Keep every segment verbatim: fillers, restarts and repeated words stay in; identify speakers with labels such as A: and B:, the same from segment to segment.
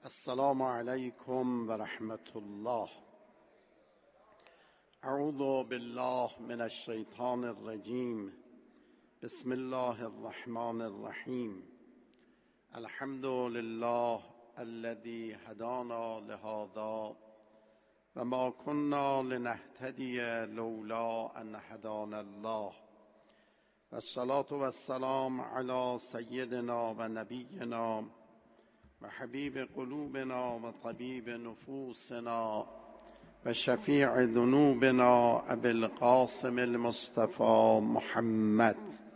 A: السلام علیکم و رحمت الله. اعوذ بالله من الشیطان الرجیم. بسم الله الرحمن الرحیم. الحمد لله الذي هدانا لهذا و ما كنا لنهتدی لولا ان هدانا الله و الصلاة و السلام علی سیدنا و نبینا و حبیب قلوبنا و طبیب نفوسنا و شفیع ذنوبنا ابی القاسم المصطفى محمد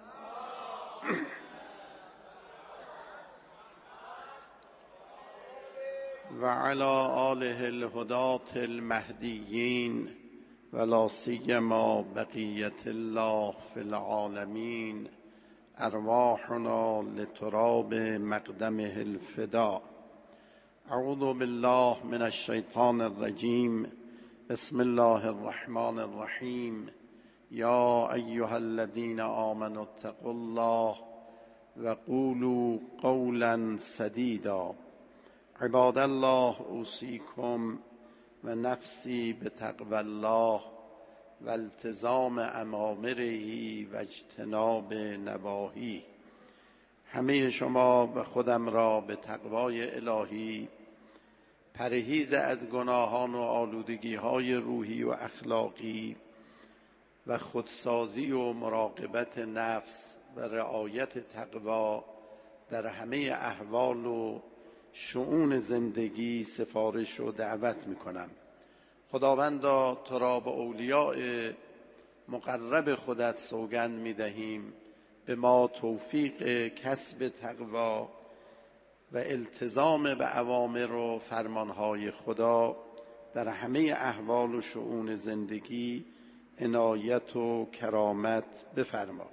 A: و علی آله الهداة المهدیین و لا سیما بقیة الله فی العالمین. ارواحنا لتراب مقدمه الفداء. اعوذ بالله من الشیطان الرجیم. بسم الله الرحمن الرحیم. یا ایها الذین آمنوا اتقوا الله و قولوا قولا سدیدا. عباد الله اوصیکم و نفسی بتقوی الله و التزام اوامره و اجتناب نواهی. همه شما و خودم را به تقوای الهی، پرهیز از گناهان و آلودگی‌های روحی و اخلاقی و خودسازی و مراقبت نفس و رعایت تقوا در همه احوال و شؤون زندگی سفارش و دعوت می‌کنم. خداوندا تو را به اولیاء مقرب خودت سوگند می‌دهیم به ما توفیق کسب تقوا و التزام به اوامر و فرمانهای خدا در همه احوال و شؤون زندگی عنایت و کرامت بفرما.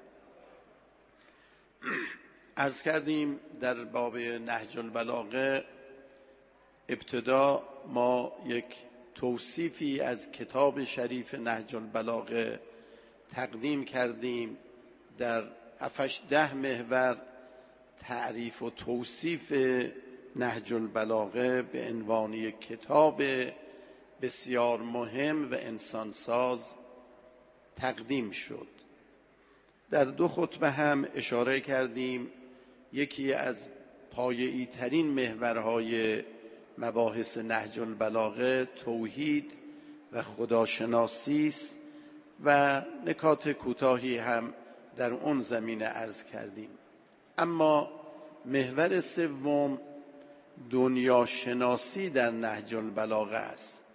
A: عرض کردیم در باب نهج البلاغه ابتدا ما یک توصیفی از کتاب شریف نهج البلاغه تقدیم کردیم. در هفتش ده محور تعریف و توصیف نهج البلاغه به عنوان یک کتاب بسیار مهم و انسانساز تقدیم شد. در دو خطبه هم اشاره کردیم یکی از پایه‌ای ترین محورهای مباحث نهج البلاغه توحید و خداشناسی است و نکات کوتاهی هم در اون زمینه عرض کردیم. اما محور سوم دنیا شناسی در نهج البلاغه است.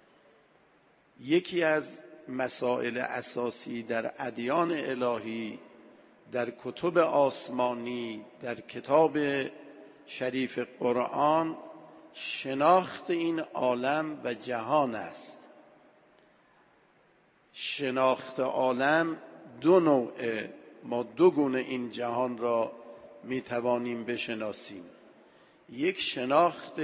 A: یکی از مسائل اساسی در ادیان الهی، در کتب آسمانی، در کتاب شریف قرآن شناخت این عالم و جهان است. شناخت عالم دو نوعه. ما دو گونه این جهان را می توانیم بشناسیم. یک شناخت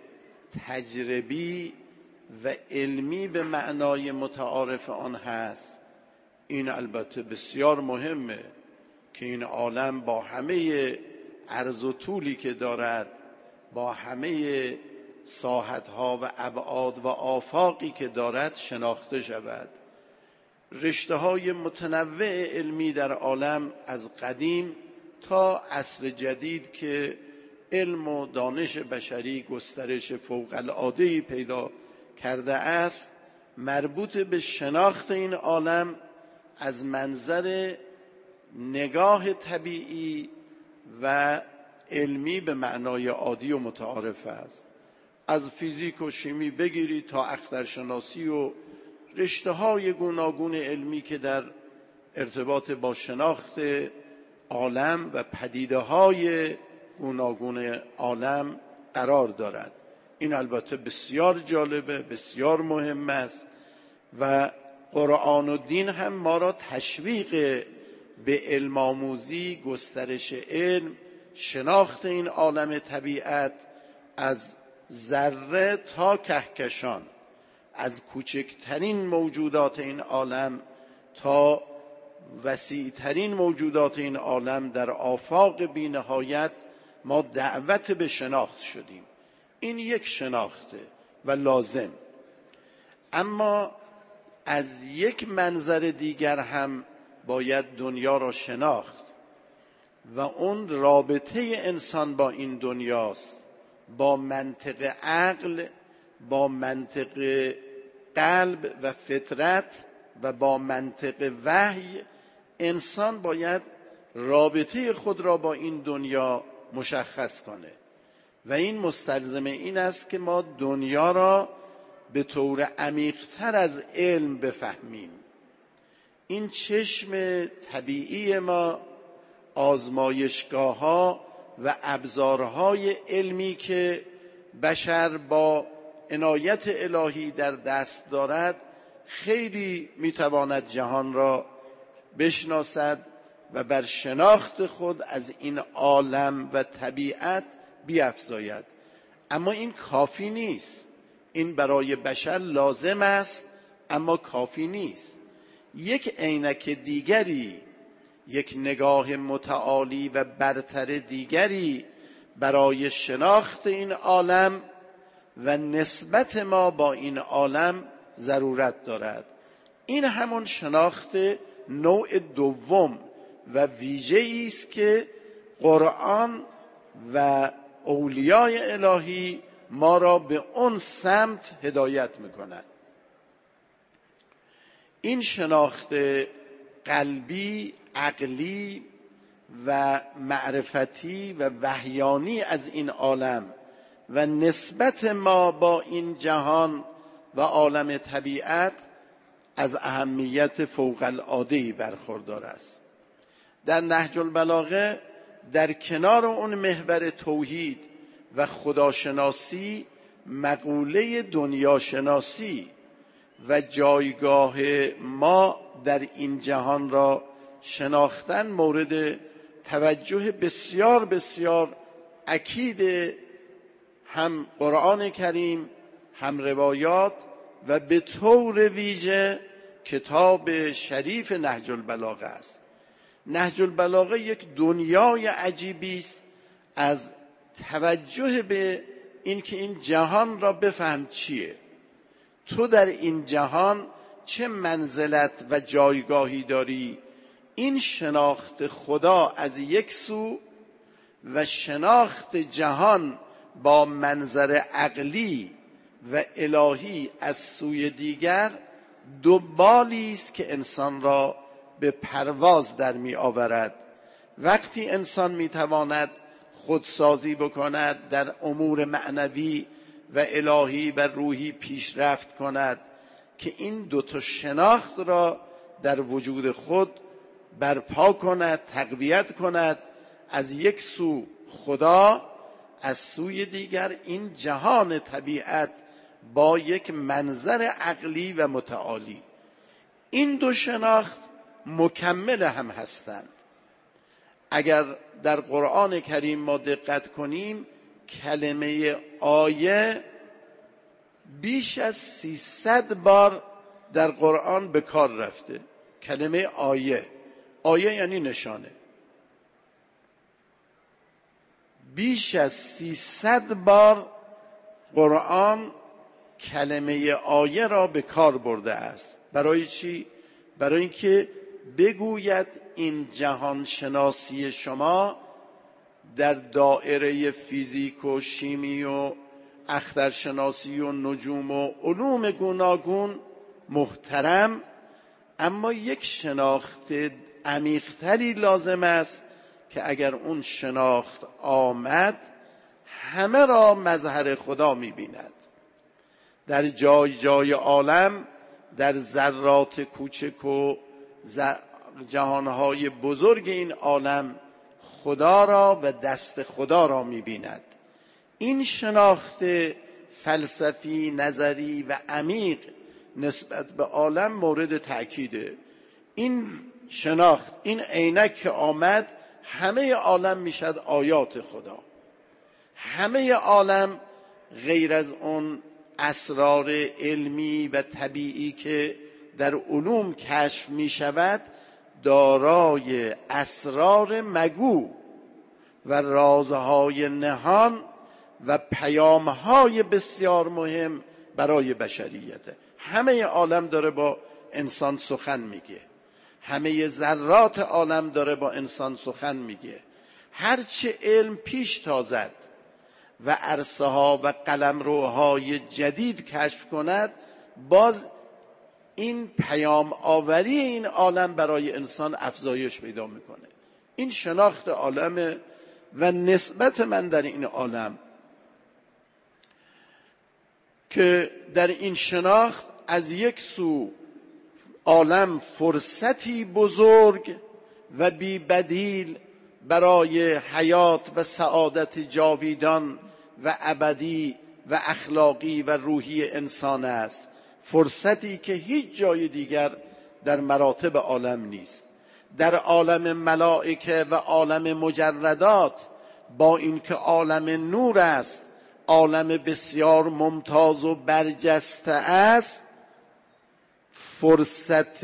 A: تجربی و علمی به معنای متعارف آن هست. این البته بسیار مهمه که این عالم با همه عرض و طولی که دارد، با همه ساحتها و ابعاد و آفاقی که دارد شناخته شود. رشته های متنوع علمی در عالم از قدیم تا عصر جدید که علم و دانش بشری گسترش فوق العاده‌ای پیدا کرده است، مربوط به شناخت این عالم از منظر نگاه طبیعی و علمی به معنای عادی و متعارف است. از فیزیک و شیمی بگیری تا اخترشناسی و رشته های گوناگون علمی که در ارتباط با شناخت عالم و پدیده های گوناگون عالم قرار دارد. این البته بسیار جالبه، بسیار مهم است و قرآن و دین هم ما را تشویق به علم آموزی، گسترش علم، شناخت این عالم طبیعت از ذره تا کهکشان، از کوچکترین موجودات این عالم تا وسیعترین موجودات این عالم در آفاق بی‌نهایت ما دعوت به شناخت شدیم. این یک شناخته و لازم. اما از یک منظر دیگر هم باید دنیا را شناخت و اون رابطه انسان با این دنیاست، با منطق عقل، با منطق قلب و فطرت و با منطق وحی. انسان باید رابطه خود را با این دنیا مشخص کنه و این مستلزم این است که ما دنیا را به طور عمیق‌تر از علم بفهمیم. این چشم طبیعی ما، آزمایشگاه‌ها و ابزارهای علمی که بشر با عنایت الهی در دست دارد، خیلی میتواند جهان را بشناسد و بر شناخت خود از این عالم و طبیعت بیفزاید. اما این کافی نیست. این برای بشر لازم است اما کافی نیست. یک عینک دیگری، یک نگاه متعالی و برتر دیگری برای شناخت این عالم و نسبت ما با این عالم ضرورت دارد. این همون شناخت نوع دوم و ویژه‌ای است که قرآن و اولیای الهی ما را به اون سمت هدایت میکنند. این شناخت قلبی، عقلی و معرفتی و وحیانی از این عالم و نسبت ما با این جهان و عالم طبیعت از اهمیت فوق العاده‌ای برخوردار است. در نهج البلاغه در کنار اون محور توحید و خداشناسی، مقوله دنیاشناسی و جایگاه ما در این جهان را شناختن مورد توجه بسیار بسیار اکید هم قرآن کریم، هم روایات و به طور ویژه کتاب شریف نهج البلاغه است. نهج البلاغه یک دنیای عجیبی است از توجه به این که این جهان را بفهم چیه، تو در این جهان چه منزلت و جایگاهی داری. این شناخت خدا از یک سو و شناخت جهان با منظر عقلی و الهی از سوی دیگر دو بالی است که انسان را به پرواز در می آورد. وقتی انسان می تواند خودسازی بکند، در امور معنوی و الهی و روحی پیشرفت کند که این دو تا شناخت را در وجود خود برپا کند، تقویت کند، از یک سو خدا، از سوی دیگر این جهان طبیعت با یک منظر عقلی و متعالی. این دو شناخت مکمل هم هستند. اگر در قرآن کریم ما دقت کنیم، کلمه آیه بیش از سیصد بار در قرآن به کار رفته. کلمه آیه، آیه یعنی نشانه. بیش از سیصد بار قرآن کلمه آیه را به کار برده است. برای چی؟ برای اینکه بگوید این جهان شناسی شما در دایره فیزیک و شیمی و اخترشناسی و نجوم و علوم گوناگون محترم، اما یک شناخت عمیق‌تری لازم است که اگر اون شناخت آمد همه را مظهر خدا می‌بیند. در جای جای عالم، در ذرات کوچک و جهانهای بزرگ این عالم خدا را و دست خدا را می‌بیند. این شناخت فلسفی، نظری و عمیق نسبت به عالم مورد تأکیده. این شناخت، این عینک که آمد، همه عالم میشد آیات خدا. همه عالم غیر از اون اسرار علمی و طبیعی که در علوم کشف می شود، دارای اسرار مگو و رازهای نهان و پیام‌های بسیار مهم برای بشریته. همه عالم داره با انسان سخن میگه، همه ذرات عالم داره با انسان سخن میگه. هرچه علم پیش تازد و عرصه ها و قلمروهای جدید کشف کند، باز این پیام آوری این عالم برای انسان افزایش پیدا میکنه. این شناخت عالم و نسبت من در این عالم که در این شناخت از یک سو عالم فرصتی بزرگ و بی بدیل برای حیات و سعادت جاویدان و ابدی و اخلاقی و روحی انسان است، فرصتی که هیچ جای دیگر در مراتب عالم نیست. در عالم ملائکه و عالم مجردات، با اینکه عالم نور است، عالم بسیار ممتاز و برجسته است، فرصت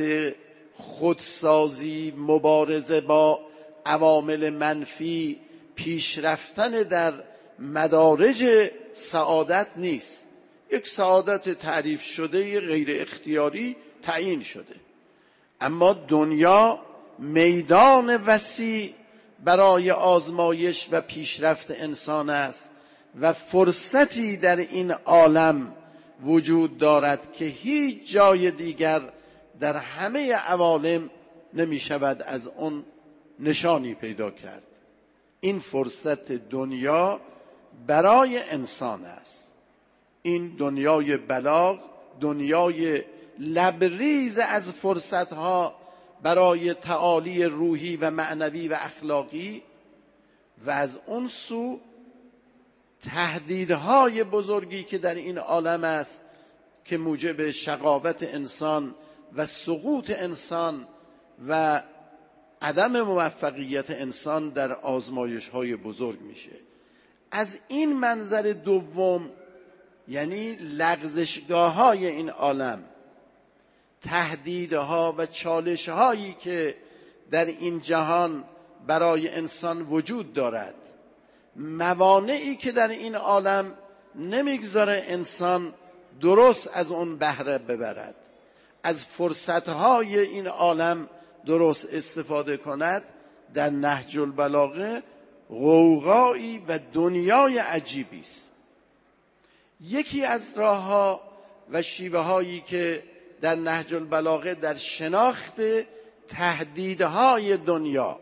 A: خودسازی، مبارزه با عوامل منفی، پیشرفتن در مدارج سعادت نیست. یک سعادت تعریف شده غیر اختیاری تعیین شده، اما دنیا میدان وسیع برای آزمایش و پیشرفت انسان است و فرصتی در این عالم وجود دارد که هیچ جای دیگر در همه عوالم نمی شود از اون نشانی پیدا کرد. این فرصت دنیا برای انسان است. این دنیای بلاغ، دنیای لبریز از فرصتها برای تعالی روحی و معنوی و اخلاقی، و از اون سو تهدیدهای بزرگی که در این عالم است که موجب شقاوت انسان و سقوط انسان و عدم موفقیت انسان در آزمایش‌های بزرگ میشه. از این منظر دوم، یعنی لغزشگاه‌های این عالم، تهدیدها و چالش‌هایی که در این جهان برای انسان وجود دارد، موانعی که در این عالم نمیگذاره انسان درست از اون بهره ببرد، از فرصتهای این عالم درست استفاده کند، در نهج البلاغه غوغایی و دنیای عجیبی است. یکی از راه‌ها و شیوه‌هایی که در نهج البلاغه در شناخت تهدیدهای دنیا،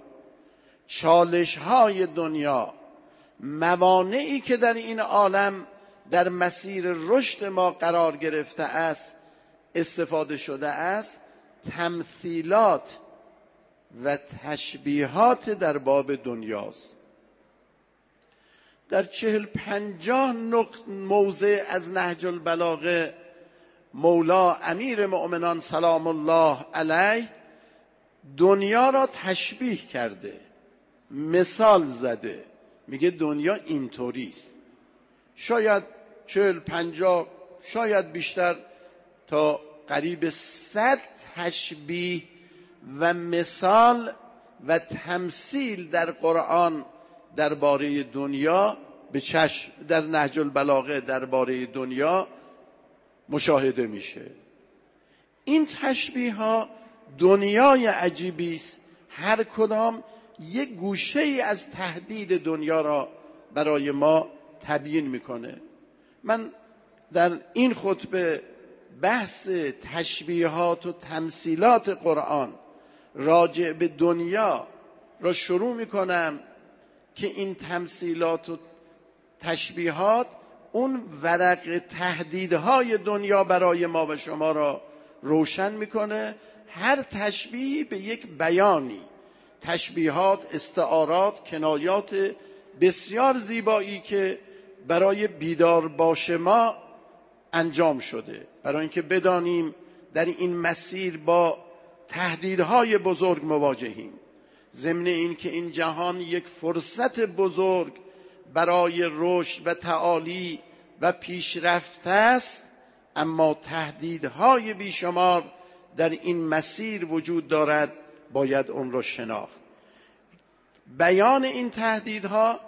A: چالش‌های دنیا، موانعی که در این عالم در مسیر رشد ما قرار گرفته است استفاده شده است، تمثیلات و تشبیهات در باب دنیاست. در چهل پنجاه موضع از نهج البلاغه مولا امیر مؤمنان سلام الله علیه دنیا را تشبیه کرده، مثال زده، میگه دنیا اینطوریست. شاید چهل پنجاه، شاید بیشتر، تا قریب صد تشبیه و مثال و تمثیل در قرآن درباره دنیا به چشم در نهج البلاغه درباره دنیا مشاهده میشه. این تشبیه ها دنیای عجیبی است، هر کدام یک گوشه ای از تهدید دنیا را برای ما تبیین میکنه. من در این خطبه بحث تشبیهات و تمثیلات قرآن راجع به دنیا را شروع میکنم که این تمثیلات و تشبیهات اون ورق تهدیدهای دنیا برای ما و شما را روشن میکنه. هر تشبیهی به یک بیانی، تشبیهات، استعارات، کنایات بسیار زیبایی که برای بیدار باش ما انجام شده، برای اینکه بدانیم در این مسیر با تهدیدهای بزرگ مواجهیم. ضمن این که این جهان یک فرصت بزرگ برای رشد و تعالی و پیشرفت است، اما تهدیدهای بیشمار در این مسیر وجود دارد، باید اون را شناخت. بیان این تهدیدها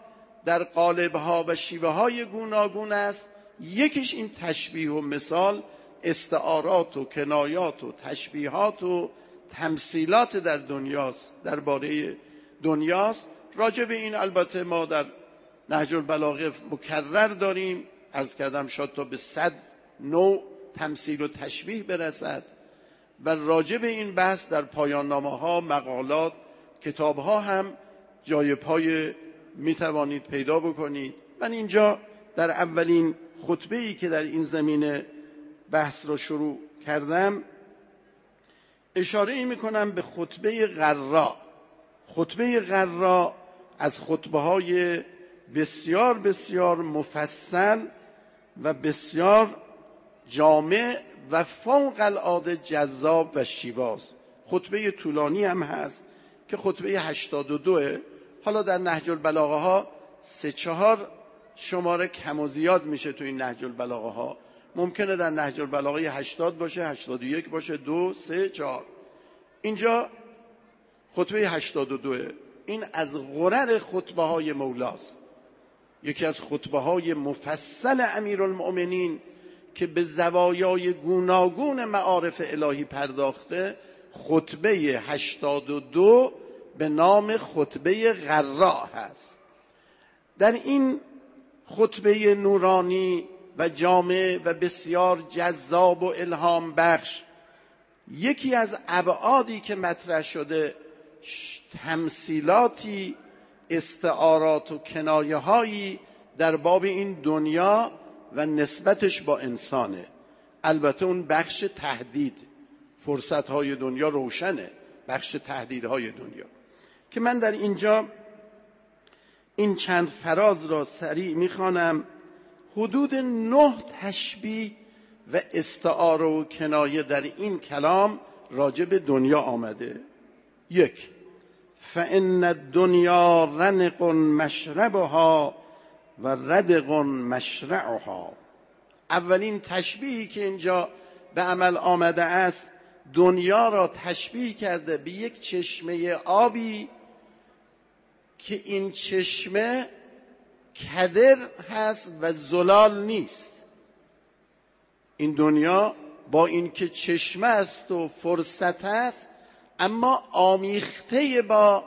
A: در قالب‌ها و شیوه‌های گوناگون است. یکیش این تشبیه و مثال، استعارات و کنایات و تشبیهات و تمثیلات در دنیاست، درباره دنیاست. راجع به این البته ما در نهج البلاغه مکرر داریم، عرض کردم شاید تا به صد نوع تمثیل و تشبیه برسد و راجع به این بحث در پایان نامه‌ها، مقالات، کتاب‌ها هم جای پای میتوانید پیدا بکنید. من اینجا در اولین خطبه‌ای که در این زمینه بحث را شروع کردم اشاره ای میکنم به خطبه غرا. خطبه غرا از خطبه‌های بسیار بسیار مفصل و بسیار جامع و فوق العاده جذاب و شیواست. خطبه طولانی هم هست که خطبه هشتاد و دوه. حالا در نهج البلاغه ها سه چهار شماره کم و زیاد میشه تو این نهج البلاغه ها. ممکنه در نهج البلاغه هشتاد باشه، هشتاد و یک باشه، دو، سه، چهار. اینجا خطبه هشتاد و دوه. این از غرر خطبه های مولاست، یکی از خطبه های مفصل امیرالمؤمنین که به زوایای گوناگون معارف الهی پرداخته. خطبه هشتاد و دو به نام خطبه غرا هست. در این خطبه نورانی و جامع و بسیار جذاب و الهام بخش، یکی از ابعادی که مطرح شده تمثیلاتی، استعارات و کنایه هایی در باب این دنیا و نسبتش با انسانه. البته اون بخش تهدید، فرصت های دنیا روشنه، بخش تهدیدهای دنیا که من در اینجا این چند فراز را سریع میخوانم. حدود نه تشبیه و استعاره و کنایه در این کلام راجع به دنیا آمده. یک، فإن الدنیا رنق مشربها و ردق مشرعها. اولین تشبیهی که اینجا به عمل آمده است، دنیا را تشبیه کرده به یک چشمه آبی که این چشمه کدر هست و زلال نیست. این دنیا با این که چشمه است و فرصت است، اما آمیخته با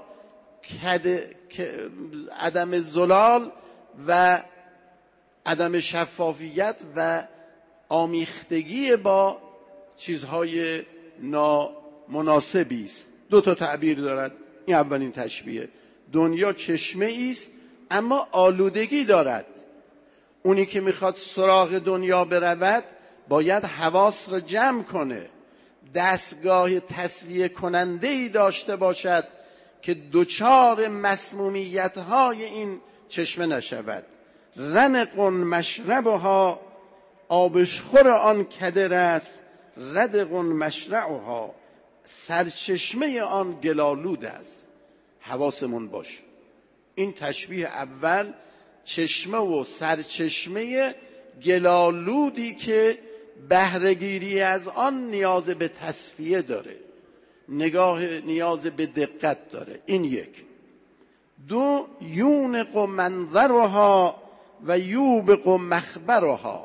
A: عدم زلال و عدم شفافیت و آمیختگی با چیزهای نامناسبی است. دو تا تعبیر دارد. این اولین تشبیه. دنیا چشمه است اما آلودگی دارد. اونی که میخواد سراغ دنیا برود باید حواس را جمع کنه، دستگاه تصفیه کننده‌ای داشته باشد که دچار مسمومیت‌های این چشمه نشود. رنق مشربها، آبشخور آن کدر است. ردق مشرعها، سرچشمه آن گلالود است. حواسمون باشه. این تشبیه اول، چشمه و سرچشمه گلالودی که بهره‌گیری از آن نیاز به تصفیه داره، نگاه نیاز به دقت داره. این یک. دو، یونق منظرها و یوبق مخبرها.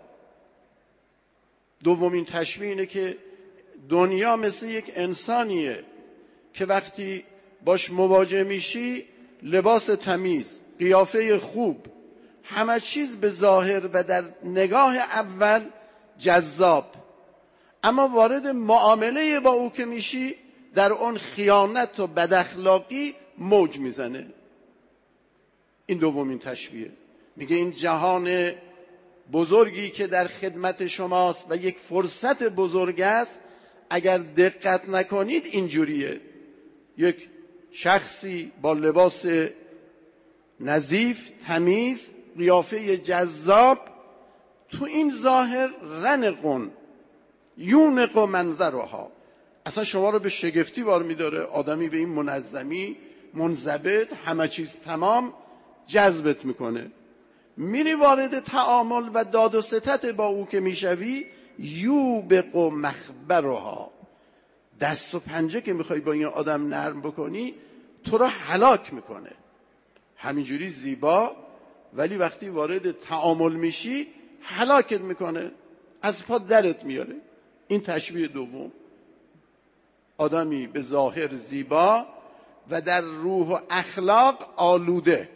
A: دومین تشبیه اینه که دنیا مثل یک انسانیه که وقتی باش مواجه میشی لباس تمیز، قیافه خوب، همه چیز به ظاهر و در نگاه اول جذاب، اما وارد معامله با او که میشی در اون خیانت و بداخلاقی موج میزنه. این دومین تشبیه. میگه این جهان بزرگی که در خدمت شماست و یک فرصت بزرگ است، اگر دقت نکنید اینجوریه. یک شخصی با لباس نظیف، تمیز، قیافه جذاب، تو این ظاهر رنقون یونق منظرها، اصلا شما رو به شگفتی وار میداره. آدمی به این منظمی، منضبط، همه چیز تمام جذبت میکنه. میری وارد تعامل و داد و ستت با او که میشوی، یوبق مخبرها، دست و پنجه که میخوای با این آدم نرم بکنی تو رو هلاک میکنه. همینجوری زیبا ولی وقتی وارد تعامل میشی هلاکت میکنه، از پا درت میاره. این تشبیه دوم. آدمی به ظاهر زیبا و در روح و اخلاق آلوده.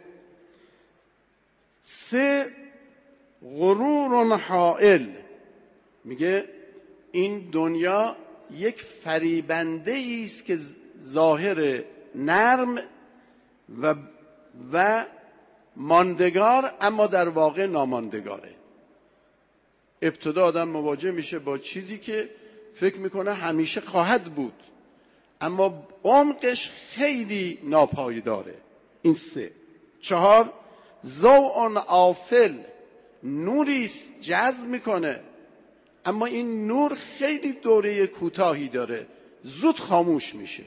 A: سه، غرور حائل. میگه این دنیا یک فریبنده است که ظاهر نرم و و ماندگار، اما در واقع ناماندگاره. ابتدا آدم مواجه میشه با چیزی که فکر میکنه همیشه خواهد بود، اما عمقش خیلی ناپایداره. این سه. چهار، ضوء آفل. نوریست جذب میکنه، اما این نور خیلی دوره کوتاهی داره، زود خاموش میشه.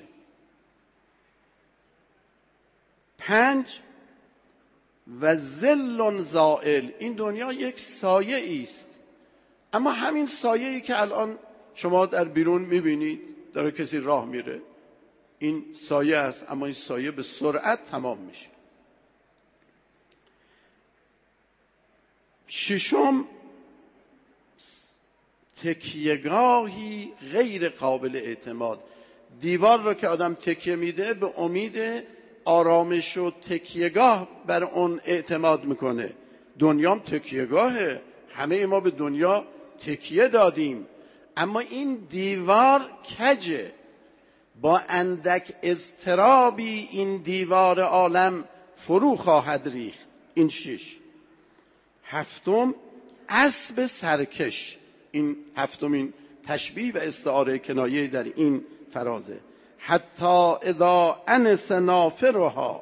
A: پنج، و ظل زائل. این دنیا یک سایه است، اما همین سایه‌ای که الان شما در بیرون میبینید داره کسی راه میره، این سایه است، اما این سایه به سرعت تمام میشه. ششم، تکیهگاهی غیر قابل اعتماد. دیوار رو که آدم تکیه میده به امید آرامش و تکیهگاه بر اون اعتماد میکنه. دنیام تکیهگاهه، همه ما به دنیا تکیه دادیم، اما این دیوار کجه. با اندک اضطرابی این دیوار عالم فرو خواهد ریخت. این شش. هفتم، اسب سرکش. این هفتمین تشبیه و استعاره کنایه در این فرازه. حتی اذا انس نافرها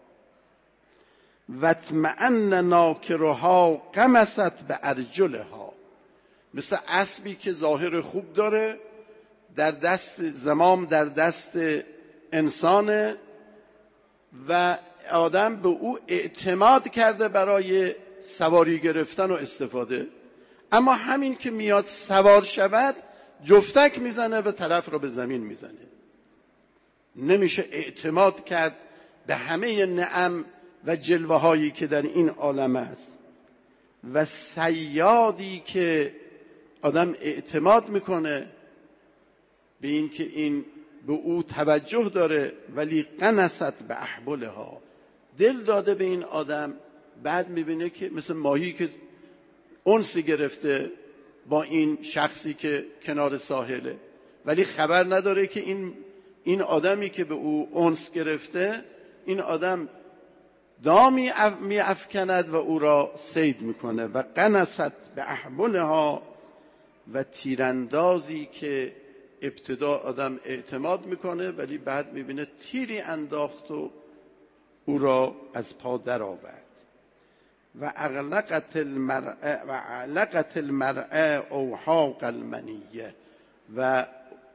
A: و اطمئن ناکرها قمست به ارجلها. مثل اسبی که ظاهر خوب داره، در دست زمام در دست انسانه و آدم به او اعتماد کرده برای سواری گرفتن و استفاده، اما همین که میاد سوار شود جفتک میزنه و طرف رو به زمین میزنه. نمیشه اعتماد کرد به همه نعم و جلوه هایی که در این عالم است. و صیادی که آدم اعتماد میکنه به این که این به او توجه داره، ولی قنست به احبلها، دل داده به این آدم، بعد میبینه که مثل ماهی که انسی گرفته با این شخصی که کنار ساحله، ولی خبر نداره که این این آدمی که به او انس گرفته، این آدم دامی می افکند و او را صید میکنه. و قنست به احبلها، و تیراندازی که ابتدا آدم اعتماد میکنه ولی بعد میبینه تیری انداخت و او را از پا در آورد. و اغلقت المرء و علقت المرء اوحاق المنیه، و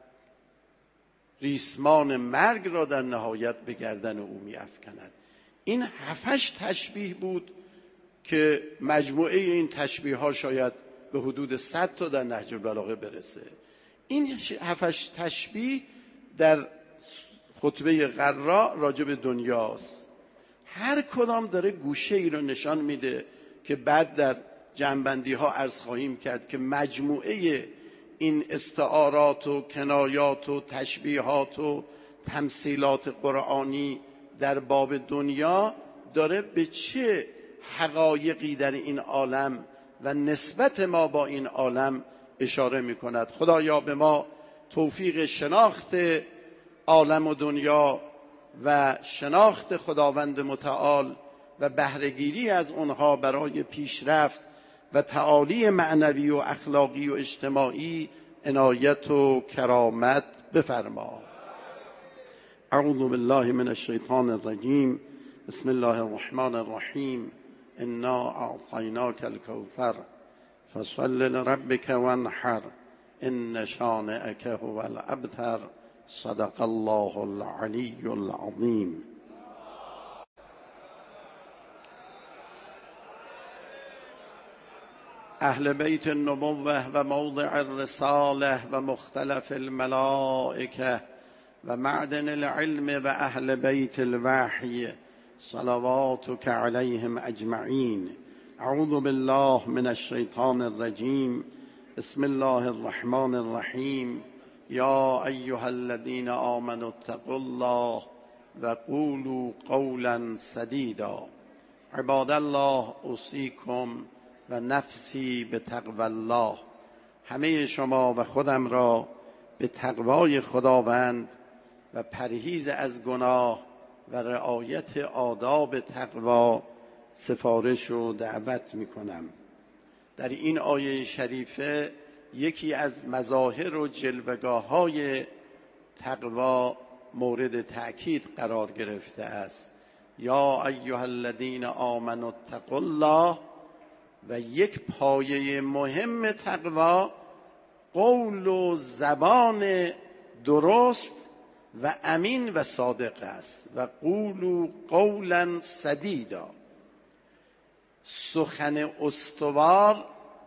A: ریسمان مرگ را در نهایت به گردن او می افکند. این هفتش تشبیه بود که مجموعه این تشبیه ها شاید به حدود صد تا در نهج البلاغه برسه. این هفتش تشبیه در خطبه غرا راجع به دنیاست. هر کدام داره گوشه ای رو نشان میده که بعد در جنبندی ها عرض خواهیم کرد که مجموعه این استعارات و کنایات و تشبیهات و تمثیلات قرآنی در باب دنیا داره به چه حقایقی در این عالم و نسبت ما با این عالم اشاره می کند. خدایا به ما توفیق شناخت عالم و دنیا و شناخت خداوند متعال و بهره‌گیری از اونها برای پیشرفت و تعالی معنوی و اخلاقی و اجتماعی عنایت و کرامت بفرما. اعوذ بالله من الشیطان الرجیم. بسم الله الرحمن الرحیم. انا اعطیناک الکوثر فصل لربک وانحر ان شانئک هو الابتر. صدق الله العلی العظیم. اهل بیت النبوة و موضع الرساله و مختلف الملائکه و معدن العلم و اهل بیت الوحی، صلواتك عليهم أجمعين. أعوذ بالله من الشيطان الرجيم. بسم الله الرحمن الرحيم. يا أيها الذين آمنوا اتقوا الله وقولوا قولا سديدا. عباد الله، اوصیکم و نفسی به تقوی الله. همه شما و خودم را به تقوای خداوند و پرهیز از گناه و رعایت آداب تقوا سفارش و دعوت می کنم. در این آیه شریفه یکی از مظاهر و جلوگاه های تقوا مورد تأکید قرار گرفته است. یا ایها الذین آمنوا اتقوا الله. و یک پایه مهم تقوا قول و زبان درست و امین و صادق است. و قولوا قولا سدیدا. سخن استوار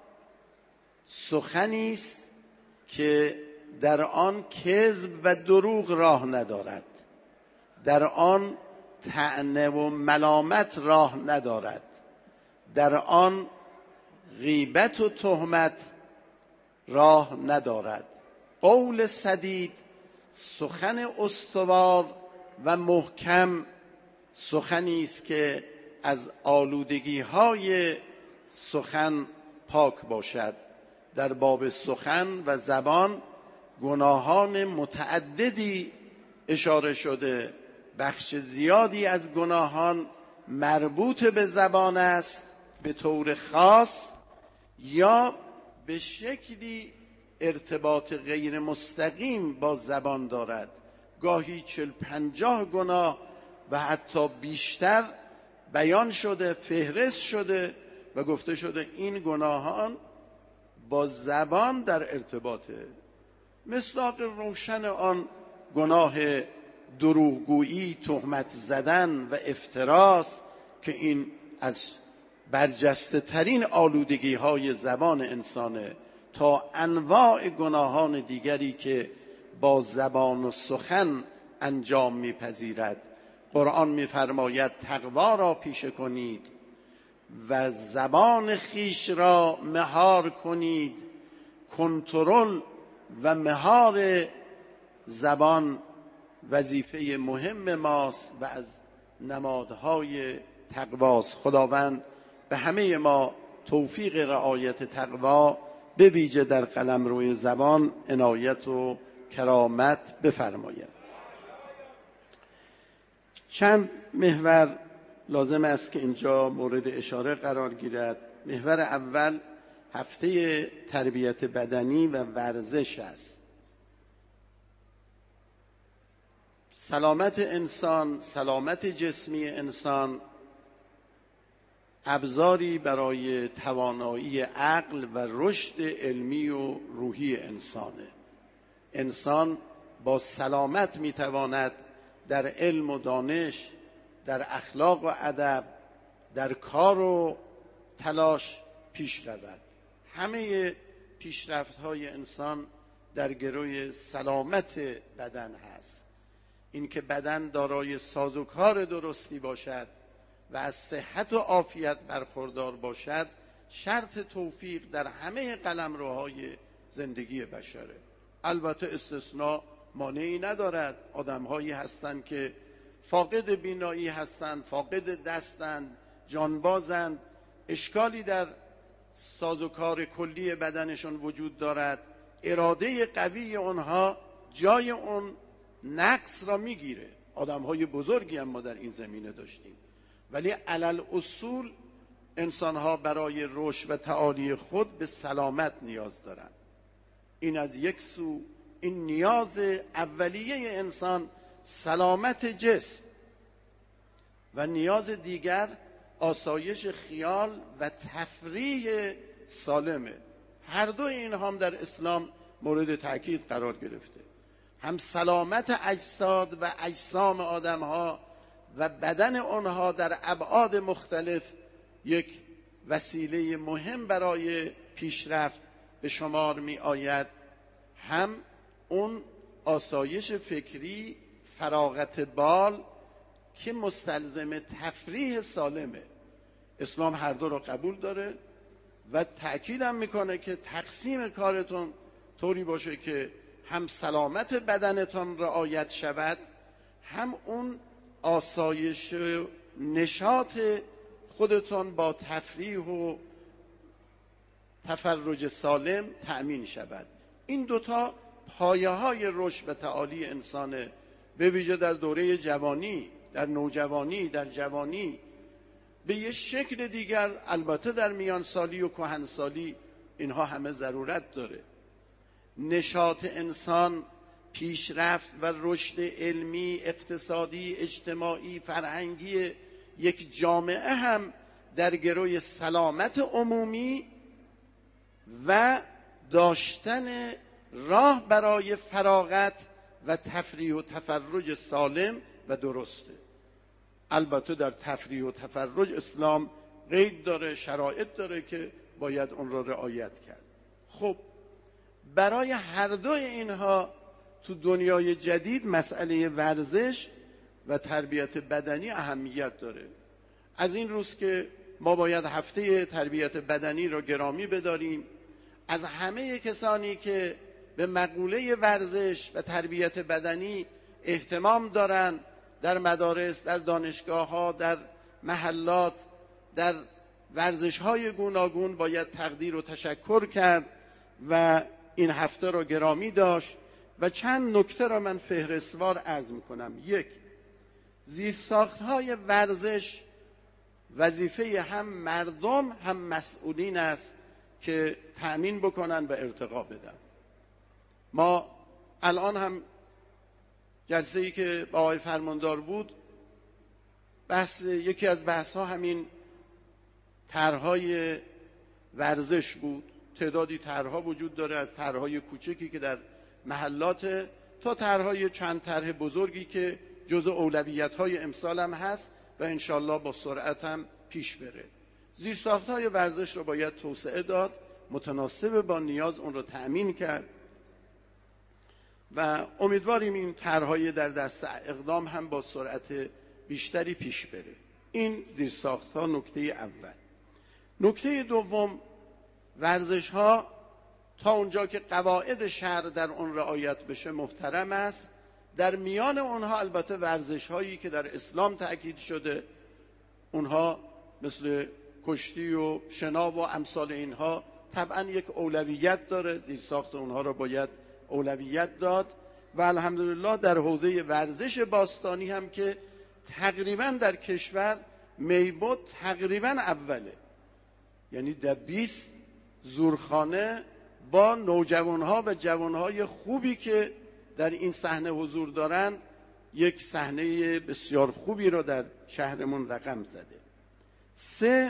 A: سخنی است که در آن کذب و دروغ راه ندارد، در آن طعنه و ملامت راه ندارد، در آن غیبت و تهمت راه ندارد. قول سدید، سخن استوار و محکم، سخنی است که از آلودگی های سخن پاک باشد. در باب سخن و زبان گناهان متعددی اشاره شده. بخش زیادی از گناهان مربوط به زبان است به طور خاص، یا به شکلی ارتباط غیر مستقیم با زبان دارد. گاهی چل پنجاه گناه و حتی بیشتر بیان شده، فهرست شده و گفته شده این گناهان با زبان در ارتباطه. مصداق روشن آن گناه دروغگویی، تهمت زدن و افتراس که این از برجسته ترین آلودگی های زبان انسانه، تا انواع گناهان دیگری که با زبان و سخن انجام میپذیرد. قرآن میفرماید تقوا را پیشه کنید و زبان خیش را مهار کنید. کنترل و مهار زبان وظیفه مهم ماست و از نمادهای تقواست. خداوند به همه ما توفیق رعایت تقوا به ویژه در قلمروی زبان عنایت و کرامت بفرماید. چند محور لازم است که اینجا مورد اشاره قرار گیرد. محور اول هفته تربیت بدنی و ورزش است. سلامت انسان، سلامت جسمی انسان ابزاری برای توانایی عقل و رشد علمی و روحی انسانه. انسان با سلامت میتواند در علم و دانش، در اخلاق و ادب، در کار و تلاش پیش رود. همه پیشرفت‌های انسان در گروی سلامت بدن هست. این که بدن دارای سازوکار درستی باشد و از صحت و عافیت برخوردار باشد شرط توفیق در همه قلمروهای زندگی بشره. البته استثناء مانعی ندارد. آدم‌هایی هستند که فاقد بینایی هستند، فاقد دستند، جانبازند، اشکالی در سازوکار کلی بدنشون وجود دارد. اراده قوی اونها جای اون نقص را میگیره. آدم‌های بزرگی هم ما در این زمینه داشتیم، ولی علل اصول انسان‌ها برای رشد و تعالی خود به سلامت نیاز دارند. این از یک سو، این نیاز اولیه انسان سلامت جسم و نیاز دیگر آسایش خیال و تفریح سالمه. هر دو این هم در اسلام مورد تأکید قرار گرفته. هم سلامت اجساد و اجسام آدم‌ها و بدن آنها در ابعاد مختلف یک وسیله مهم برای پیشرفت به شمار می آید، هم اون آسایش فکری، فراغت بال، که مستلزم تفریح سالمه. اسلام هر دو رو قبول داره و تأکیدم میکنه که تقسیم کارتون طوری باشه که هم سلامت بدنتون رعایت شود، هم اون آسایش نشاط خودتون با تفریح و تفرج سالم تأمین شود. این دوتا پایه های رشد و تعالی انسانه، به ویژه در دوره جوانی، در نوجوانی، در جوانی. به یه شکل دیگر البته در میان سالی و کهنسالی اینها همه ضرورت داره. نشاط انسان، پیشرفت و رشد علمی، اقتصادی، اجتماعی، فرهنگی یک جامعه هم در گروی سلامت عمومی و داشتن راه برای فراغت و تفریح و تفرج سالم و درسته. البته در تفریح و تفرج اسلام قید داره، شرایط داره که باید اون را رعایت کرد. خب برای هر دو اینها تو دنیای جدید مسئله ورزش و تربیت بدنی اهمیت داره. از این روز که ما باید هفته تربیت بدنی را گرامی بداریم، از همه کسانی که به مقوله ورزش و تربیت بدنی اهتمام دارن، در مدارس، در دانشگاه ها، در محلات، در ورزش های گوناگون باید تقدیر و تشکر کرد و این هفته را گرامی داشت. و چند نکته را من فهرستوار عرض میکنم. یک، زیرساخت‌های ورزش وظیفه هم مردم هم مسئولین است که تأمین بکنن و ارتقا بدن. ما الان هم جلسه‌ای که با آقای فرماندار بود، بحث یکی از بحث‌ها همین طرح‌های ورزش بود. تعدادی طرح‌ها وجود داره، از طرح‌های کوچکی که در محلات تا طرح‌های چند طرح بزرگی که جزء اولویت‌های امسال هم هست و انشالله با سرعت هم پیش بره. زیرساخت‌های ورزش رو باید توسعه داد، متناسب با نیاز اون رو تأمین کرد و امیدواریم این طرح‌های در دست اقدام هم با سرعت بیشتری پیش بره. این زیرساخت‌ها نکته اول. نکته دوم، ورزش‌ها تا اونجا که قواعد شرع در اون رعایت بشه محترم است. در میان اونها البته ورزش‌هایی که در اسلام تأکید شده، اونها مثل کشتی و شنا و امثال اینها طبعا یک اولویت داره، زیرساخت اونها را باید اولویت داد. و الحمدلله در حوزه ورزش باستانی هم که تقریبا در کشور میبود تقریبا اوله، یعنی در بیست زورخانه با نوجوانها و جوانهای خوبی که در این صحنه حضور دارن یک صحنه بسیار خوبی رو در شهرمون رقم زده. سه،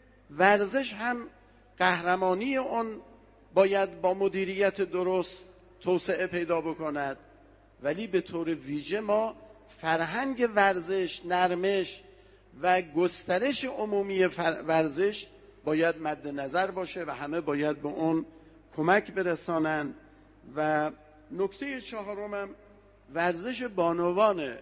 A: ورزش هم قهرمانی اون باید با مدیریت درست توسعه پیدا بکند، ولی به طور ویژه ما فرهنگ ورزش، نرمش و گسترش عمومی ورزش باید مد نظر باشه و همه باید به اون کمک برسانند. و نکته چهارمم ورزش بانوانه.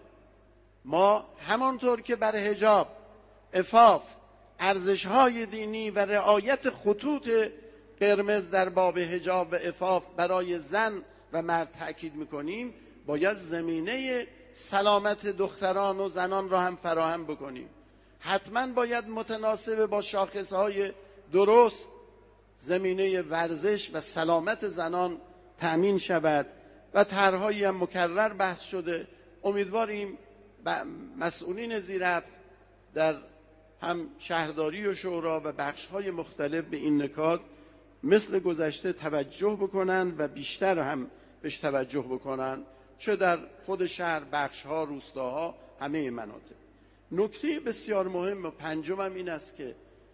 A: ما همانطور که بر حجاب، عفاف، ارزش‌های دینی و رعایت خطوط قرمز در باب حجاب و عفاف برای زن و مرد تأکید میکنیم، باید زمینه سلامت دختران و زنان را هم فراهم بکنیم. حتما باید متناسب با شاخصهای درست زمینه ورزش و سلامت زنان تأمین شود. و طرح‌هایی هم مکرر بحث شده. امیدواریم مسئولین زیربط در هم شهرداری و شورا و بخش‌های مختلف به این نکات مثل گذشته توجه بکنن و بیشتر هم بهش توجه بکنن، چه در خود شهر، بخش‌ها، روستاها، همه مناطق. نکته بسیار مهم و پنجمم این است که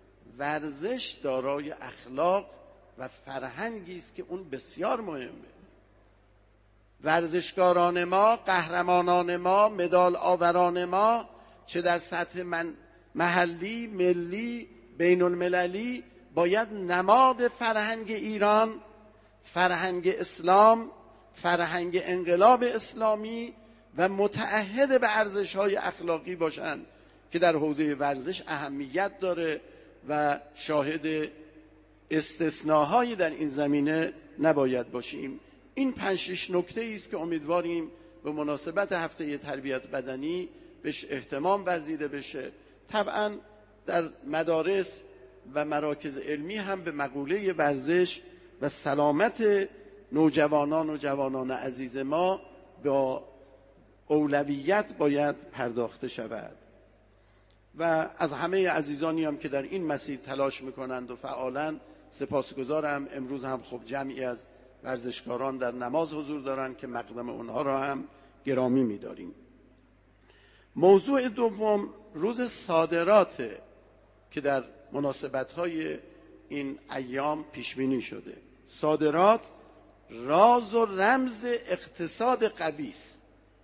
A: ورزش دارای اخلاق و فرهنگی است که اون بسیار مهمه. ورزشکاران ما، قهرمانان ما، مدال آوران ما، چه در سطح من محلی، ملی، بین المللی، باید نماد فرهنگ ایران، فرهنگ اسلام، فرهنگ انقلاب اسلامی و متعهد به ارزش‌های اخلاقی باشند که در حوزه ورزش اهمیت داره و شاهد استثناهایی در این زمینه نباید باشیم. این پنج شش نکته است که امیدواریم به مناسبت هفته تربیت بدنی بهش اهتمام ورزیده بشه. طبعا در مدارس و مراکز علمی هم به مقوله ورزش و سلامت نوجوانان و جوانان عزیز ما با اولویت باید پرداخته شود. و از همه عزیزانی هم که در این مسیر تلاش میکنند و فعالن سپاسگزارم. امروز هم خب جمعی از ورزشکاران در نماز حضور دارند که مقدم اونها را هم گرامی می‌داریم. موضوع دوم روز صادرات که در مناسبت‌های این ایام پیش بینی شده. صادرات راز و رمز اقتصاد قوی است.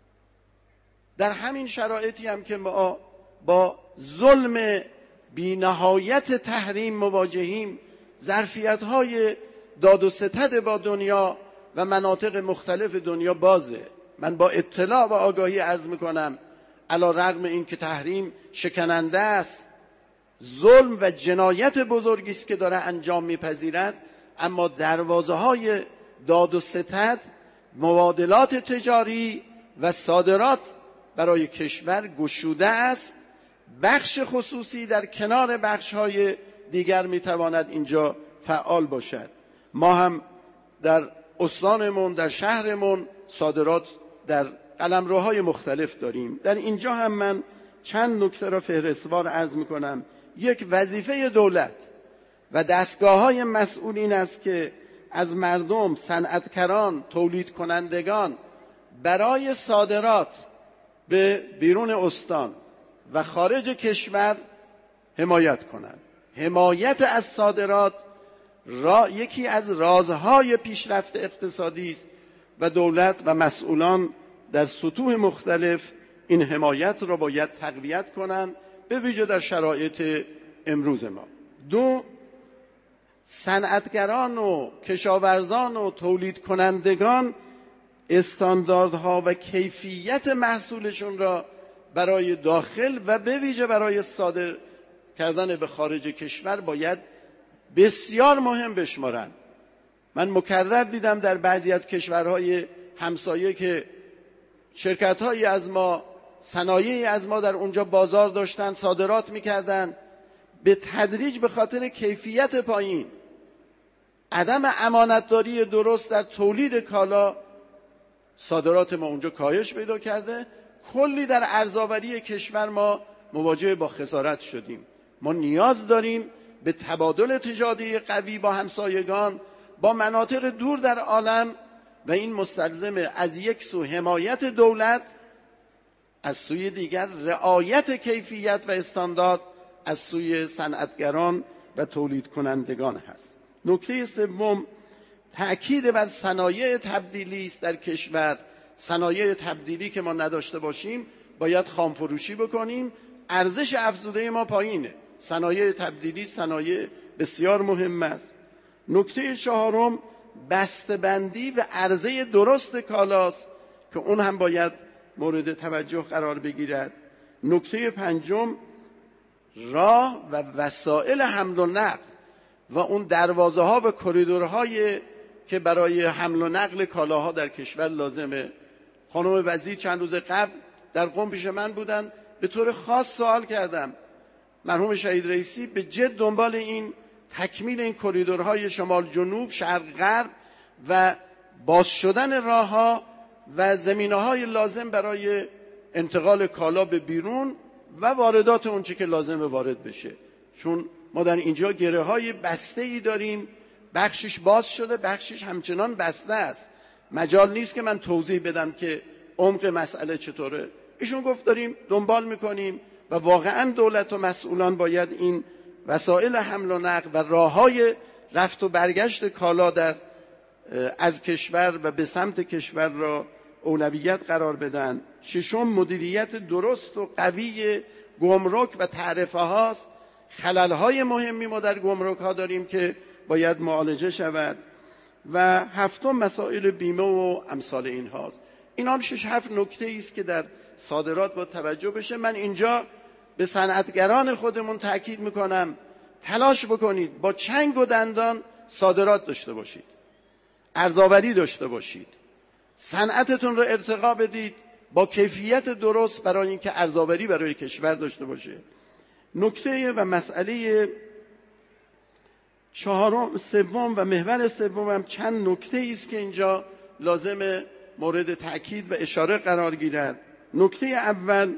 A: در همین شرایطی هم که ما با ظلم بی‌نهایت تحریم مواجهیم، ظرفیت‌های داد و ستد با دنیا و مناطق مختلف دنیا بازه. من با اطلاع و آگاهی عرض میکنم علی رغم این که تحریم شکننده است، ظلم و جنایت بزرگی است که داره انجام میپذیرد، اما دروازه های داد و ستد، مبادلات تجاری و صادرات برای کشور گشوده است. بخش خصوصی در کنار بخش های دیگر میتواند اینجا فعال باشد. ما هم در استانمون، در شهرمون صادرات در قلمروهای مختلف داریم. در اینجا هم من چند نکته را فهرستوار عرض میکنم. یک، وظیفه دولت و دستگاه‌های مسئولین است که از مردم، صنعتگران، تولید کنندگان برای صادرات به بیرون استان و خارج کشور حمایت کنند. حمایت از صادرات را یکی از رازهای پیشرفت اقتصادی است و دولت و مسئولان در سطوح مختلف این حمایت را باید تقویت کنند، به ویژه در شرایط امروز ما. دو، صنعتگران و کشاورزان و تولید کنندگان استانداردها و کیفیت محصولشون را برای داخل و به ویژه برای صادر کردن به خارج کشور باید بسیار مهم بشمارند. من مکرر دیدم در بعضی از کشورهای همسایه که شرکت‌هایی از ما، صنایعی از ما در اونجا بازار داشتن، صادرات می‌کردن، به تدریج به خاطر کیفیت پایین، عدم امانتداری درست در تولید کالا، صادرات ما اونجا کاهش پیدا کرده. کلی در ارزآوری کشور ما مواجه با خسارت شدیم. ما نیاز داریم به تبادل تجاری قوی با همسایگان، با مناطق دور در عالم، و این مستلزم از یک سو حمایت دولت، از سوی دیگر رعایت کیفیت و استاندارد از سوی صنعتگران و تولید کنندگان هست. نکته سوم، تأکید بر صنایع تبدیلی است در کشور. صنایع تبدیلی که ما نداشته باشیم باید خامفروشی بکنیم. ارزش افزوده ما پایینه. صنایع تبدیلی صنایع بسیار مهم است. نکته چهارم، بسته‌بندی و عرضه درست کالاست که اون هم باید مورد توجه قرار بگیرد. نکته پنجم، راه و وسایل حمل و نقل و اون دروازه ها و کریدورهای که برای حمل و نقل کالاها در کشور لازمه. خانم وزیر چند روز قبل در قم پیش من بودن، به طور خاص سوال کردم. مرحوم شهید رئیسی به جد دنبال این تکمیل این کریدورهای شمال جنوب، شرق غرب و باز شدن راهها و زمینه‌های لازم برای انتقال کالا به بیرون و واردات اونچه که لازمه وارد بشه. چون ما در اینجا گره‌های بسته‌ای داریم، بخشش باز شده، بخشش همچنان بسته است. مجال نیست که من توضیح بدم که عمق مسئله چطوره. ایشون گفت داریم دنبال میکنیم و واقعا دولت و مسئولان باید این وسایل حمل و نقل و راه‌های رفت و برگشت کالا در از کشور و به سمت کشور را اولویت قرار بدن. ششم، مدیریت درست و قوی گمرک و تعرفه هاست. خلل‌های مهمی ما در گمرک ها داریم که باید معالجه شود. و هفتم، مسائل بیمه و امثال این هاست. اینا هم شش هفت نکته است که در صادرات با توجه بشه. من اینجا به صنعتگران خودمون تأکید میکنم تلاش بکنید با چنگ و دندان صادرات داشته باشید، ارزآوری داشته باشید، صنعتتون رو ارتقا بدید با کیفیت درست برای اینکه ارزآوری برای کشور داشته باشه. نکته و مسئله چهارم سوم و محور سوم هم چند نکته است که اینجا لازم مورد تأکید و اشاره قرار گیرد. نکته اول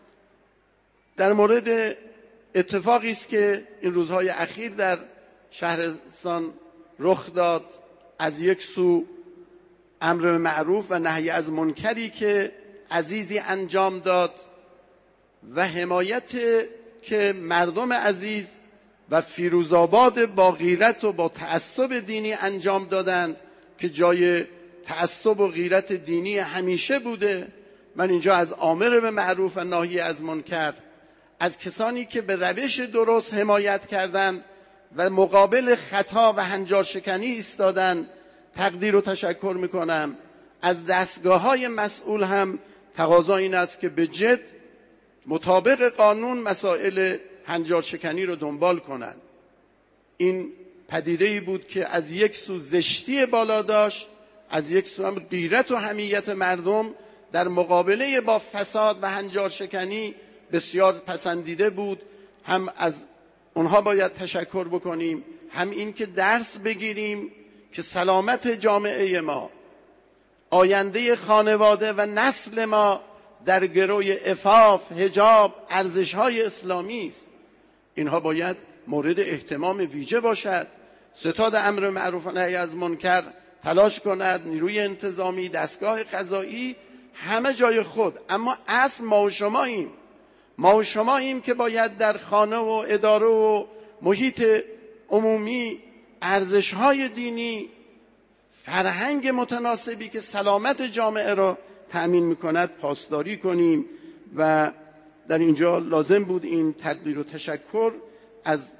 A: در مورد اتفاقی است که این روزهای اخیر در شهرستان رخ داد. از یک سو امر معروف و نهی از منکری که عزیزی انجام داد و حمایت که مردم عزیز و فیروزآباد با غیرت و با تعصب دینی انجام دادند که جای تعصب و غیرت دینی همیشه بوده. من اینجا از آمر به معروف و ناهی از منکر، از کسانی که به روش درست حمایت کردند و مقابل خطا و هنجار شکنی ایستادند تقدیر و تشکر میکنم. از دستگاه‌های مسئول هم تقاضا این است که به جد مطابق قانون مسائل هنجار شکنی رو دنبال کنند. این پدیده‌ای بود که از یک سو زشتی بالا داشت، از یک سو هم غیرت و حمیت مردم در مقابله با فساد و هنجار شکنی بسیار پسندیده بود. هم از اونها باید تشکر بکنیم، هم این که درس بگیریم که سلامت جامعه ما، آینده خانواده و نسل ما در گروی عفاف، حجاب، ارزش‌های اسلامی است. اینها باید مورد اهتمام ویژه باشد. ستاد امر معروف و نهی از منکر تلاش کند، نیروی انتظامی، دستگاه قضایی، همه جای خود. اما اصل ما و شماییم. ما و شماییم که باید در خانه و اداره و محیط عمومی ارزش‌های دینی، فرهنگ متناسبی که سلامت جامعه را تأمین می‌کند پاسداری کنیم. و در اینجا لازم بود این تقدیر و تشکر از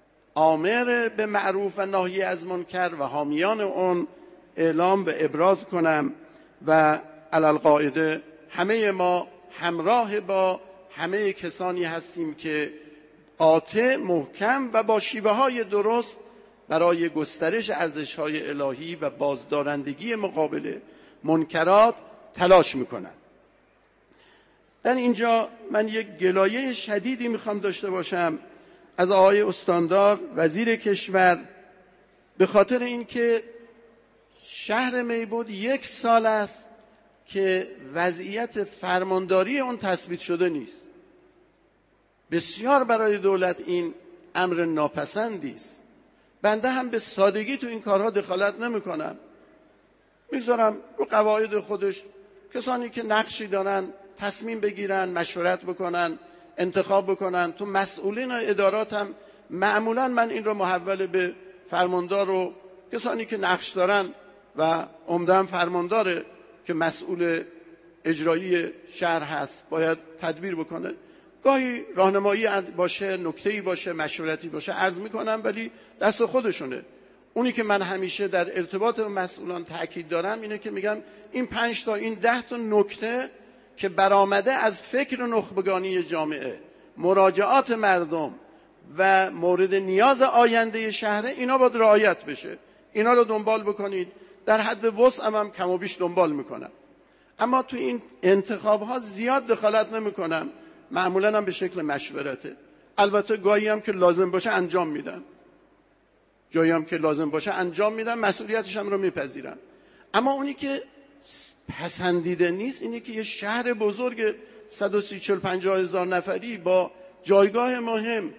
A: آمر به معروف و ناهی از منکر و حامیان اون اعلام و ابراز کنم. و علالقاعده همه ما همراه با همه کسانی هستیم که قاطع، محکم و با شیوه‌های درست برای گسترش ارزش‌های الهی و بازدارندگی مقابل منکرات تلاش می‌کنند. در اینجا من یک گلایه شدیدی می‌خوام داشته باشم از آقای استاندار وزیر کشور، به خاطر اینکه شهر میبود یک سال است که وضعیت فرمانداری اون تثبیت شده نیست. بسیار برای دولت این امر ناپسندی است. بنده هم به سادگی تو این کارها دخالت نمی کنم. میگذارم رو قواعد خودش کسانی که نقشی دارن تصمیم بگیرن، مشورت بکنن، انتخاب بکنن. تو مسئولین و ادارات هم معمولا من این رو محول به فرماندار و کسانی که نقش دارن و عمدن فرمانداره که مسئول اجرایی شهر هست باید تدبیر بکنه. گاهی راهنمایی باشه، نکته‌ای باشه، مشورتی باشه عرض میکنم، ولی دست خودشونه. اونی که من همیشه در ارتباط با مسئولان تأکید دارم اینه که میگم این پنج تا این ده تا نکته که برآمده از فکر نخبگانی جامعه، مراجعات مردم و مورد نیاز آینده شهر، اینا باید رعایت بشه. اینا رو دنبال بکنید. در حد وسعم هم کم و بیش دنبال میکنم. اما تو این انتخاب ها زیاد دخالت نمیکنم. معمولا هم به شکل مشورته. البته گاهی هم که لازم باشه انجام میدم. جایی هم که لازم باشه انجام میدم، مسئولیتش هم رو میپذیرم. اما اونی که پسندیده نیست اینه که یه شهر بزرگ صد و سی چهل پنجاه هزار نفری با جایگاه مهم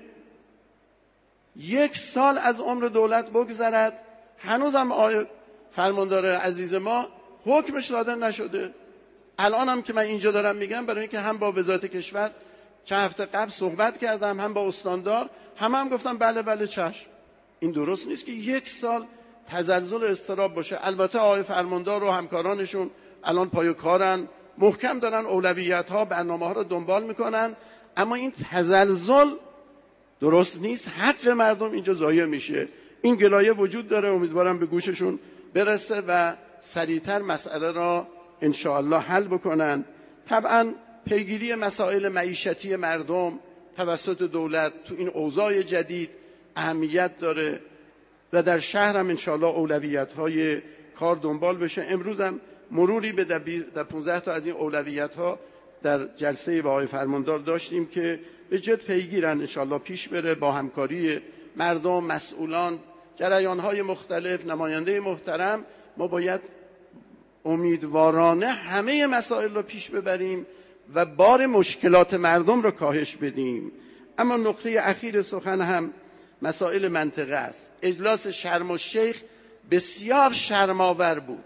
A: یک سال از عمر دولت بگذرد، هنوز هم آقای فرماندار عزیز ما حکمش داده نشده. الان هم که من اینجا دارم میگم برای اینکه هم با وزارت کشور چند هفته قبل صحبت کردم، هم با استاندار، هم هم گفتم بله بله چشم. این درست نیست که یک سال تزلزل اضطراب باشه. البته آقای فرماندار و همکارانشون الان پای کارن، محکم دارن اولویت ها، برنامه ها رو دنبال میکنن، اما این تزلزل درست نیست. حق مردم اینجا ضایع میشه. این گلایه وجود داره، امیدوارم به گوششون برسه و سریعتر مسئله را انشاءالله حل بکنن. طبعا پیگیری مسائل معیشتی مردم توسط دولت تو این اوضاع جدید اهمیت داره و در شهر هم انشاءالله اولویت‌های کار دنبال بشه. امروز هم مروری به در پانزده تا از این اولویت‌ها در جلسه با آقای فرماندار داشتیم که به جد پیگیرن انشاءالله پیش بره با همکاری مردم، مسئولان، جریان‌های مختلف، نماینده محترم. ما باید امیدوارانه همه مسائل رو پیش ببریم و بار مشکلات مردم رو کاهش بدیم. اما نقطه اخیر سخن هم مسائل منطقه است. اجلاس شرم الشیخ بسیار شرم‌آور بود.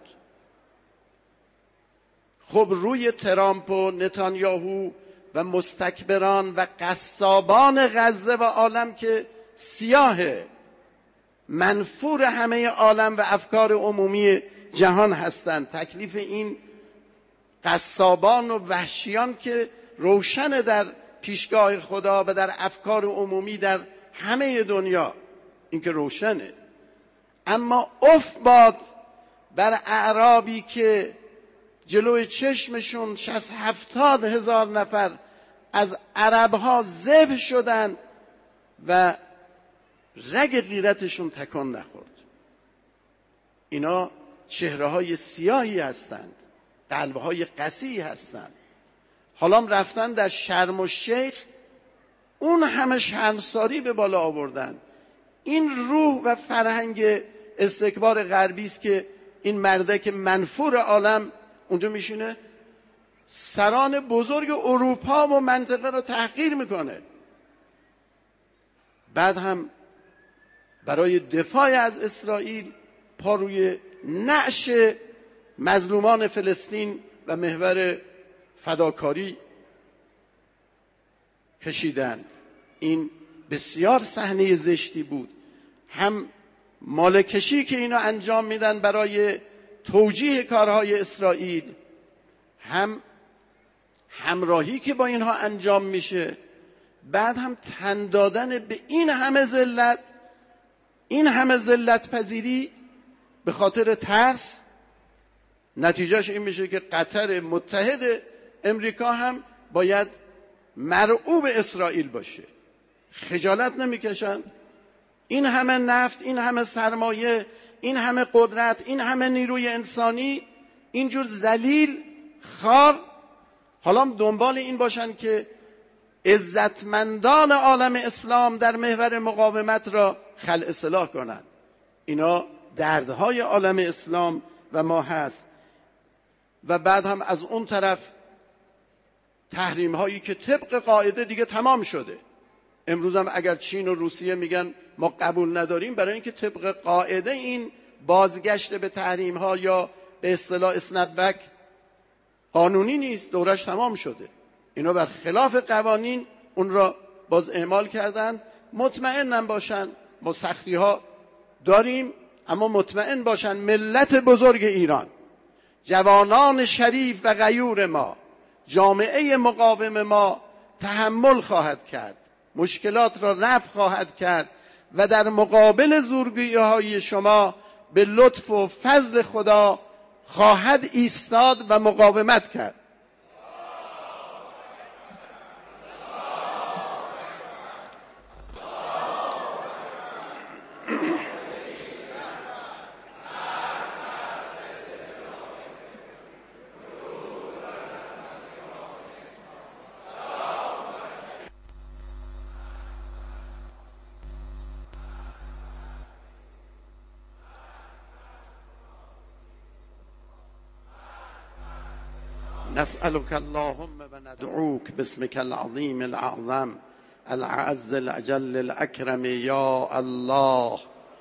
A: خب روی ترامپ و نتانیاهو و مستکبران و قصابان غزه و عالم که سیاهه، منفور همه عالم و افکار عمومی جهان هستند. تکلیف این قصابان و وحشیان که روشن در پیشگاه خدا و در افکار عمومی در همه دنیا، این که روشنه. اما اف باد بر اعرابی که جلوی چشمشون شصت هفتاد هزار نفر از عربها ذبح شدن و رگ غیرتشون تکان نخورد. اینا چهره های سیاهی هستند، قلب های قسی هستند. حالا رفتن در شرم الشیخ اون همه شرمساری به بالا آوردن. این روح و فرهنگ استکبار غربی است که این مردک منفور عالم اونجا میشینه سران بزرگ اروپا و منطقه رو تحقیر میکنه. بعد هم برای دفاع از اسرائیل پا روی نعش مظلومان فلسطین و محور فداکاری کشیدند. این بسیار صحنه زشتی بود. هم مالکشی که اینا انجام میدن برای توجیه کارهای اسرائیل، هم همراهی که با اینها انجام میشه، بعد هم تن دادن به این همه ذلت، این همه ذلت پذیری به خاطر ترس. نتیجهش این میشه که قطر متحد امریکا هم باید مرعوب اسرائیل باشه. خجالت نمیکشن؟ این همه نفت، این همه سرمایه، این همه قدرت، این همه نیروی انسانی، اینجور ذلیل خار، حالا دنبال این باشن که عزتمندان عالم اسلام در محور مقاومت را خلع اصلاح کنند. اینا دردهای عالم اسلام و ما هست. و بعد هم از اون طرف تحریم هایی که طبق قاعده دیگه تمام شده. امروز هم اگر چین و روسیه میگن ما قبول نداریم، برای اینکه طبق قاعده این بازگشت به تحریم ها یا به اصطلاح اسنپ بک قانونی نیست، دورش تمام شده. اینا بر خلاف قوانین اون را باز اعمال کردن. مطمئنم باشن ما سختی ها داریم، اما مطمئن باشن ملت بزرگ ایران، جوانان شریف و غیور ما، جامعه مقاوم ما تحمل خواهد کرد، مشکلات را رفع خواهد کرد و در مقابل زورگویی های شما به لطف و فضل خدا خواهد ایستاد و مقاومت کرد. نسألك اللهم و ندعوك باسمك العظيم الأعظم الأعز الأجل الأكرم يا الله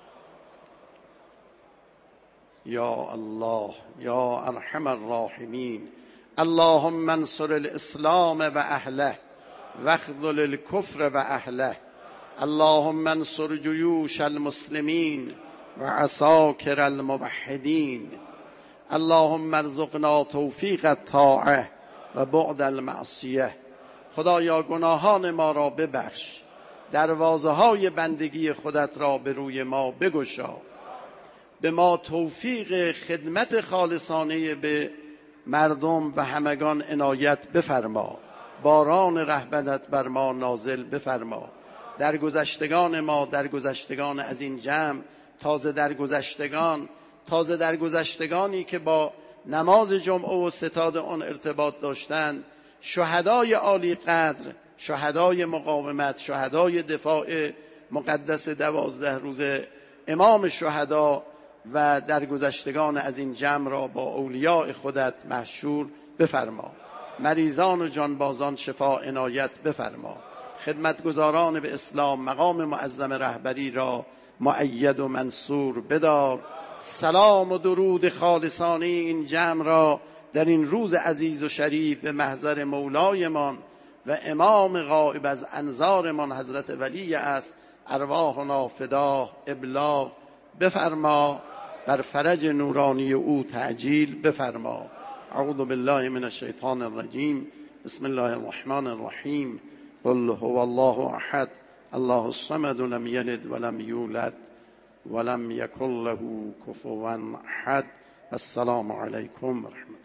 A: يا الله يا أرحم الراحمين. اللهم انصر الإسلام وأهله واخذل الكفر وأهله. اللهم انصر جيوش المسلمين وعساكر الموحدين. اللهم ارزقنا توفیق الطاعه و بعد المعصیه. خدایا گناهان ما را ببخش، دروازه های بندگی خودت را به روی ما بگشا، به ما توفیق خدمت خالصانه به مردم و همگان عنایت بفرما. باران رحمتت بر ما نازل بفرما. در گذشتگان ما، در گذشتگان از این جمع، تازه در گذشتگان تازه در گذشتگانی که با نماز جمعه و ستاد آن ارتباط داشتند، شهدای عالی قدر، شهدای مقاومت، شهدای دفاع مقدس دوازده روزه امام شهدا و در گذشتگان از این جمع را با اولیاء خودت محشور بفرما. مریضان و جانبازان شفا عنایت بفرما. خدمتگزاران به اسلام مقام معظم رهبری را مؤید و منصور بدار. سلام و درود خالصانه این جمع را در این روز عزیز و شریف به محضر مولایمان و امام غائب از انظارمان حضرت ولی است ارواحنا فداه ابلاغ بفرما. بر فرج نورانی او تعجیل بفرما. اعوذ بالله من الشیطان الرجیم. بسم الله الرحمن الرحیم. قل هو الله احد الله الصمد لم یلد ولم یولد ولم یکن له کفوا احد. السلام علیکم و رحمت